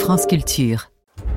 France Culture.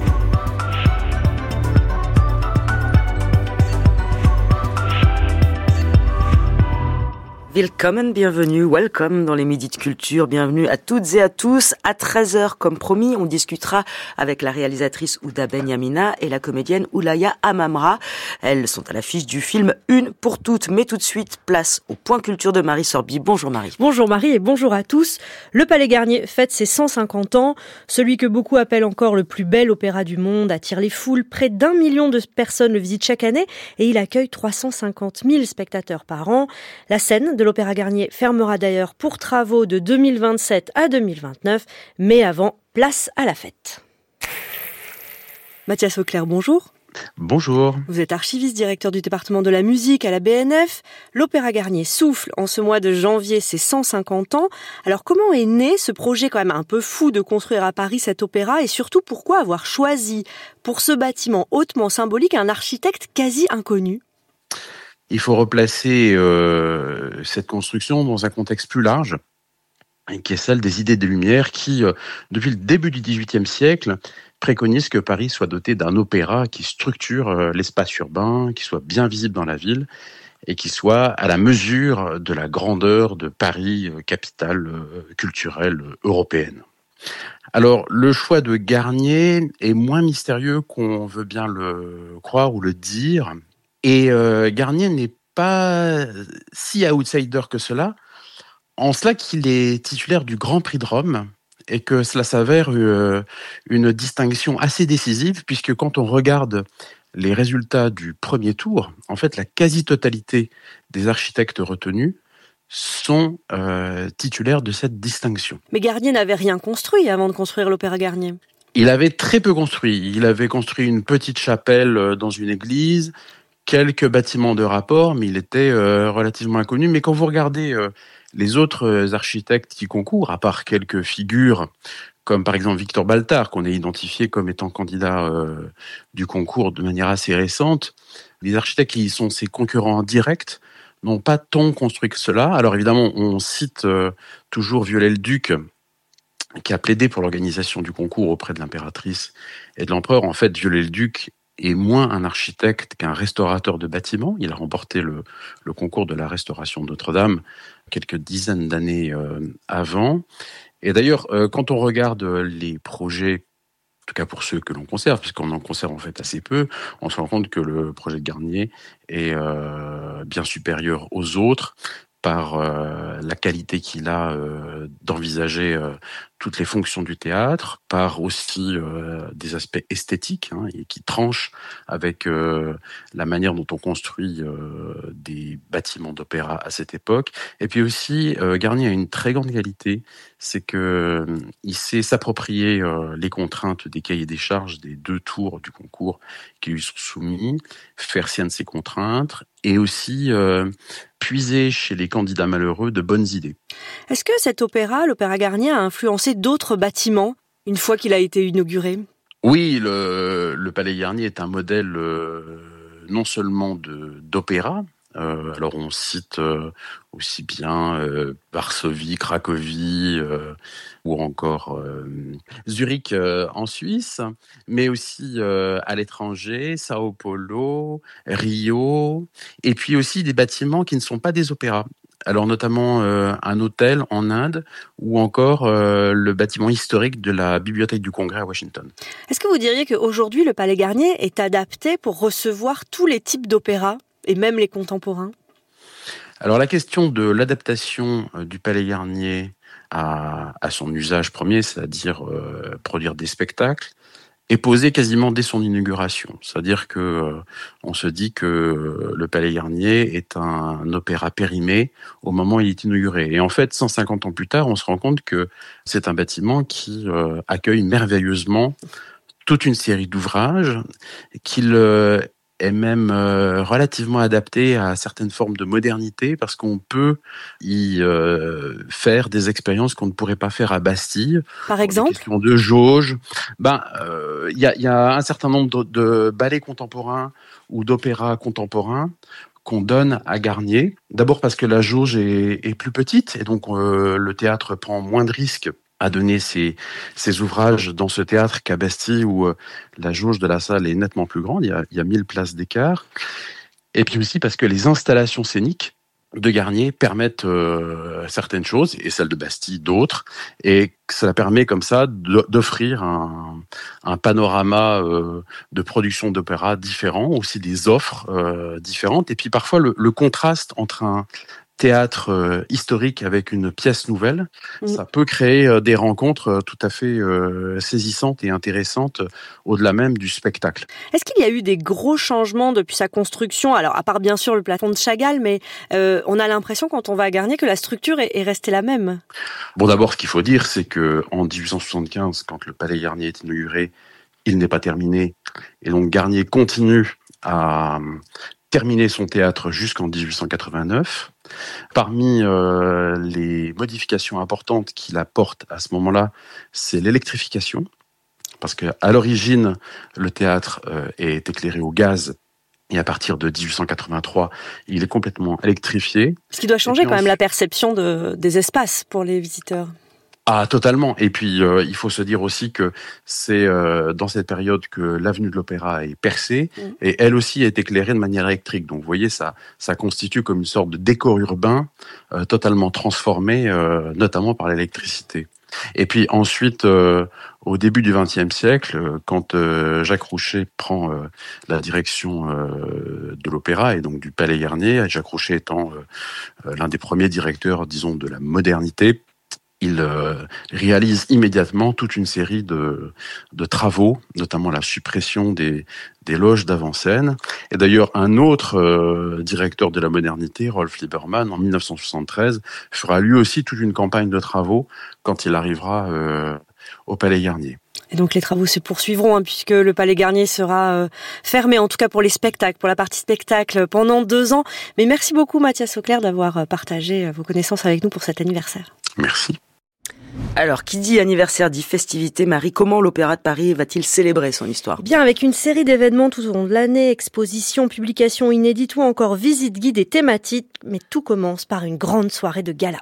Willkommen, bienvenue, welcome dans les Midis de Culture, bienvenue à toutes et à tous. À 13h, comme promis, on discutera avec la réalisatrice Ouda Benyamina et la comédienne Oulaya Amamra. Elles sont à l'affiche du film Une pour toutes, mais tout de suite, place au point culture de Marie Sorby. Bonjour Marie. Bonjour Marie et bonjour à tous. Le Palais Garnier fête ses 150 ans. Celui que beaucoup appellent encore le plus bel opéra du monde attire les foules. Près d'1 million de personnes le visitent chaque année et il accueille 350 000 spectateurs par an. La scène de l'Opéra Garnier fermera d'ailleurs pour travaux de 2027 à 2029, mais avant, place à la fête. Mathias Auclair, bonjour. Bonjour. Vous êtes archiviste, directeur du département de la musique à la BNF. L'Opéra Garnier souffle en ce mois de janvier ses 150 ans. Alors comment est né ce projet quand même un peu fou de construire à Paris cet opéra et surtout pourquoi avoir choisi pour ce bâtiment hautement symbolique un architecte quasi inconnu ? Il faut replacer cette construction dans un contexte plus large, qui est celle des idées des Lumières qui, depuis le début du XVIIIe siècle, préconisent que Paris soit doté d'un opéra qui structure l'espace urbain, qui soit bien visible dans la ville et qui soit à la mesure de la grandeur de Paris, capitale culturelle européenne. Alors, le choix de Garnier est moins mystérieux qu'on veut bien le croire ou le dire. Et Garnier n'est pas si outsider que cela, en cela qu'il est titulaire du Grand Prix de Rome et que cela s'avère une distinction assez décisive puisque quand on regarde les résultats du premier tour, en fait la quasi-totalité des architectes retenus sont titulaires de cette distinction. Mais Garnier n'avait rien construit avant de construire l'Opéra Garnier. Il avait très peu construit. Il avait construit une petite chapelle dans une église, quelques bâtiments de rapport, mais il était relativement inconnu. Mais quand vous regardez les autres architectes qui concourent, à part quelques figures, comme par exemple Victor Baltard, qu'on a identifié comme étant candidat du concours de manière assez récente, les architectes qui sont ses concurrents directs n'ont pas tant construit que cela. Alors évidemment, on cite toujours Viollet-le-Duc, qui a plaidé pour l'organisation du concours auprès de l'impératrice et de l'empereur. En fait, Viollet-le-Duc est moins un architecte qu'un restaurateur de bâtiments. Il a remporté le concours de la restauration de Notre-Dame quelques dizaines d'années avant. Et d'ailleurs, quand on regarde les projets, en tout cas pour ceux que l'on conserve, puisqu'on en conserve en fait assez peu, on se rend compte que le projet de Garnier est bien supérieur aux autres par la qualité qu'il a d'envisager toutes les fonctions du théâtre, par aussi des aspects esthétiques et qui tranchent avec la manière dont on construit des bâtiments d'opéra à cette époque. Et puis aussi, Garnier a une très grande qualité, c'est que il sait s'approprier les contraintes des cahiers des charges des 2 tours du concours qui lui sont soumis, faire sienne ces contraintes et aussi puiser chez les candidats malheureux de bonnes idées. Est-ce que cet opéra, l'Opéra Garnier, a influencé d'autres bâtiments une fois qu'il a été inauguré ? Oui, le Palais Garnier est un modèle non seulement d'opéra. Alors on cite aussi bien Varsovie, Cracovie ou encore Zurich en Suisse, mais aussi à l'étranger, Sao Paulo, Rio, et puis aussi des bâtiments qui ne sont pas des opéras. Alors notamment un hôtel en Inde ou encore le bâtiment historique de la Bibliothèque du Congrès à Washington. Est-ce que vous diriez qu'aujourd'hui le Palais Garnier est adapté pour recevoir tous les types d'opéras et même les contemporains ? Alors la question de l'adaptation du Palais Garnier à son usage premier, c'est-à-dire produire des spectacles, est posée quasiment dès son inauguration. C'est-à-dire que on se dit que le Palais Garnier est un opéra périmé au moment où il est inauguré. Et en fait, 150 ans plus tard, on se rend compte que c'est un bâtiment qui accueille merveilleusement toute une série d'ouvrages, qu'il est même relativement adapté à certaines formes de modernité parce qu'on peut y faire des expériences qu'on ne pourrait pas faire à Bastille. Par exemple ? Des questions de jauge. Il y a un certain nombre de ballets contemporains ou d'opéras contemporains qu'on donne à Garnier. D'abord parce que la jauge est plus petite et donc le théâtre prend moins de risques a donné ses ouvrages dans ce théâtre qu'à Bastille, où la jauge de la salle est nettement plus grande, il y a 1000 places d'écart. Et puis aussi parce que les installations scéniques de Garnier permettent certaines choses, et celles de Bastille d'autres, et cela permet comme ça d'offrir un panorama de production d'opéra différent, aussi des offres différentes, et puis parfois le contraste entre un théâtre historique avec une pièce nouvelle, ça peut créer des rencontres tout à fait saisissantes et intéressantes au-delà même du spectacle. Est-ce qu'il y a eu des gros changements depuis sa construction ? Alors, à part bien sûr le plafond de Chagall, mais on a l'impression quand on va à Garnier que la structure est restée la même. Bon, d'abord, ce qu'il faut dire, c'est que en 1875, quand le Palais Garnier est inauguré, il n'est pas terminé, et donc Garnier continue à terminer son théâtre jusqu'en 1889. Parmi les modifications importantes qu'il apporte à ce moment-là, c'est l'électrification, parce qu'à l'origine, le théâtre est éclairé au gaz, et à partir de 1883, il est complètement électrifié. Ce qui doit changer quand même la perception des espaces pour les visiteurs. Ah, totalement. Et puis, il faut se dire aussi que c'est dans cette période que l'avenue de l'Opéra est percée, et elle aussi est éclairée de manière électrique. Donc, vous voyez, ça constitue comme une sorte de décor urbain totalement transformé, notamment par l'électricité. Et puis ensuite, au début du XXe siècle, quand Jacques Roucher prend la direction de l'Opéra et donc du Palais Garnier, Jacques Roucher étant l'un des premiers directeurs, disons, de la modernité, il réalise immédiatement toute une série de travaux, notamment la suppression des loges d'avant-scène. Et d'ailleurs, un autre directeur de la modernité, Rolf Liebermann, en 1973, fera lui aussi toute une campagne de travaux quand il arrivera au Palais Garnier. Et donc les travaux se poursuivront puisque le Palais Garnier sera fermé, en tout cas pour les spectacles, pour la partie spectacle, pendant 2 ans. Mais merci beaucoup Mathias Auclair d'avoir partagé vos connaissances avec nous pour cet anniversaire. Merci. Alors, qui dit anniversaire dit festivité. Marie, comment l'Opéra de Paris va-t-il célébrer son histoire ? Bien, avec une série d'événements tout au long de l'année, expositions, publications inédites ou encore visites guidées thématiques. Mais tout commence par une grande soirée de gala.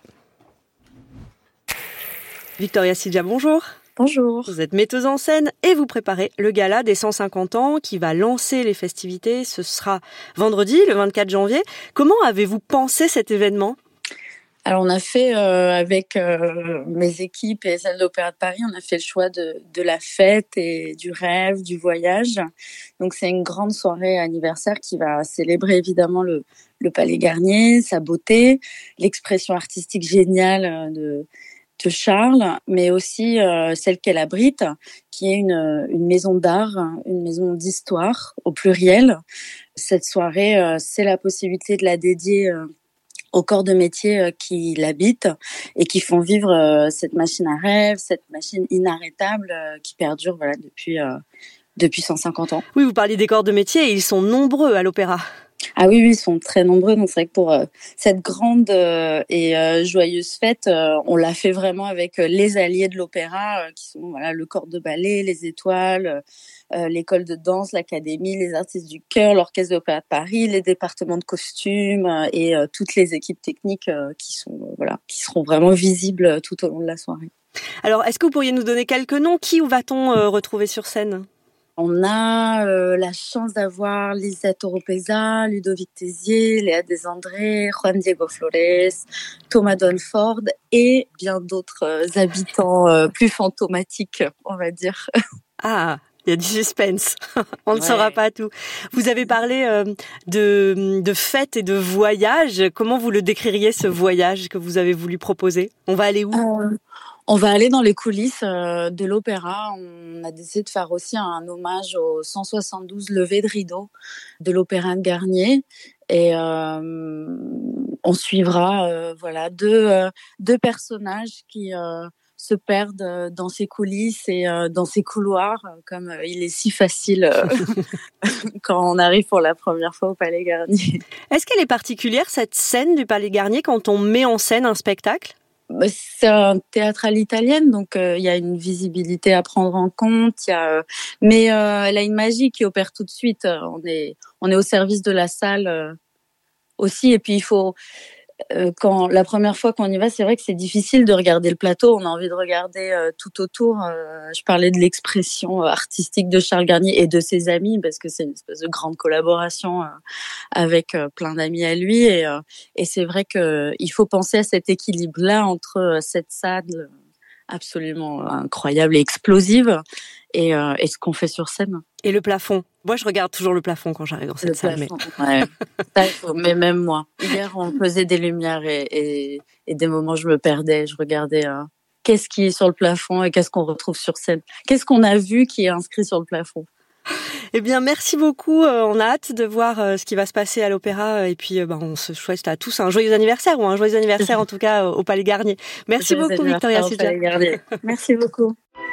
Victoria Silja, bonjour. Bonjour. Vous êtes metteuse en scène et vous préparez le gala des 150 ans qui va lancer les festivités. Ce sera vendredi, le 24 janvier. Comment avez-vous pensé cet événement ? Alors on a fait avec mes équipes et celles de l'Opéra de Paris, on a fait le choix de la fête et du rêve, du voyage. Donc c'est une grande soirée anniversaire qui va célébrer évidemment le Palais Garnier, sa beauté, l'expression artistique géniale de Charles, mais aussi celle qu'elle abrite, qui est une maison d'art, une maison d'histoire au pluriel. Cette soirée, c'est la possibilité de la dédier au corps de métier qui l'habitent et qui font vivre cette machine à rêve, cette machine inarrêtable qui perdure depuis 150 ans. Oui, vous parliez des corps de métier et ils sont nombreux à l'opéra. Ah oui, ils sont très nombreux. Donc c'est vrai que pour cette grande et joyeuse fête, on l'a fait vraiment avec les alliés de l'opéra, qui sont le corps de ballet, les étoiles, l'école de danse, l'académie, les artistes du chœur, l'orchestre de l'Opéra de Paris, les départements de costumes et toutes les équipes techniques qui seront vraiment visibles tout au long de la soirée. Alors, est-ce que vous pourriez nous donner quelques noms ? Qui va-t-on retrouver sur scène ? On a la chance d'avoir Lisette Oropesa, Ludovic Tézier, Léa Desandré, Juan Diego Flores, Thomas Donford et bien d'autres habitants plus fantomatiques, on va dire. Ah, il y a du suspense. On ne saura pas tout. Vous avez parlé de fête et de voyage. Comment vous le décririez, ce voyage que vous avez voulu proposer ? On va aller où ? On va aller dans les coulisses de l'opéra. On a décidé de faire aussi un hommage aux 172 levées de rideau de l'Opéra de Garnier. Et on suivra deux personnages qui se perdent dans ces coulisses et dans ces couloirs, comme il est si facile quand on arrive pour la première fois au Palais Garnier. Est-ce qu'elle est particulière, cette scène du Palais Garnier, quand on met en scène un spectacle ? C'est un théâtre à l'italienne, donc il y a une visibilité à prendre en compte. Mais elle a une magie qui opère tout de suite. On est au service de la salle aussi, et puis il faut quand la première fois qu'on y va, c'est vrai que c'est difficile de regarder le plateau. On a envie de regarder tout autour. Je parlais de l'expression artistique de Charles Garnier et de ses amis, parce que c'est une espèce de grande collaboration avec plein d'amis à lui. Et c'est vrai que il faut penser à cet équilibre-là entre cette salle absolument incroyable et explosive et ce qu'on fait sur scène. Et le plafond. Moi, je regarde toujours le plafond quand j'arrive dans cette salle. Ouais. Mais même moi. Hier, on faisait des lumières et des moments, je me perdais. Je regardais qu'est-ce qui est sur le plafond et qu'est-ce qu'on retrouve sur scène. Qu'est-ce qu'on a vu qui est inscrit sur le plafond. Eh bien, merci beaucoup. On a hâte de voir ce qui va se passer à l'Opéra. Et puis, on se souhaite à tous un joyeux anniversaire, ou un joyeux anniversaire en tout cas au Palais Garnier. Merci beaucoup, Victoria Silvia. Merci beaucoup.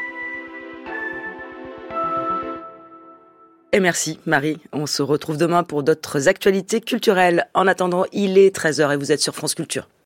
Et merci Marie, on se retrouve demain pour d'autres actualités culturelles. En attendant, il est 13h et vous êtes sur France Culture.